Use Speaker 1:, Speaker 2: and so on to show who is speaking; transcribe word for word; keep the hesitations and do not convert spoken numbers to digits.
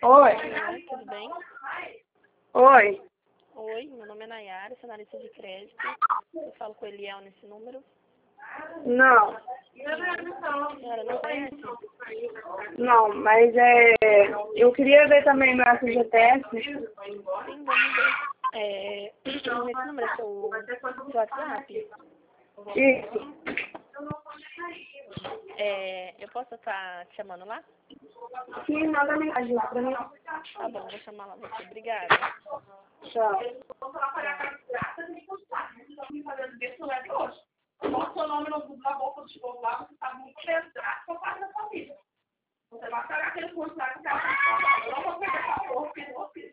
Speaker 1: Oi.
Speaker 2: Oi, tudo bem?
Speaker 1: Oi.
Speaker 2: Oi, meu nome é Nayara, sou analista de crédito. Eu falo com o Eliel nesse número.
Speaker 1: Não.
Speaker 2: A senhora não conhece?
Speaker 1: Não, mas é. Eu queria ver também meu F G T S.
Speaker 2: Sim, vamos ver. É, esse número é seu, seu WhatsApp?
Speaker 1: Isso.
Speaker 2: É, eu posso estar te chamando lá?
Speaker 1: Sim, manda mensagem lá pra mim.
Speaker 2: Tá bom, vou chamar lá você. Obrigada.
Speaker 1: Tchau.
Speaker 3: Bota seu nome no Google, na boca do povo lá, você sabe muito pesado, só faz na sua vida. Você vai pagar aquele curso lá que o cara tá falando. Eu não vou pegar essa porra, porque eu vou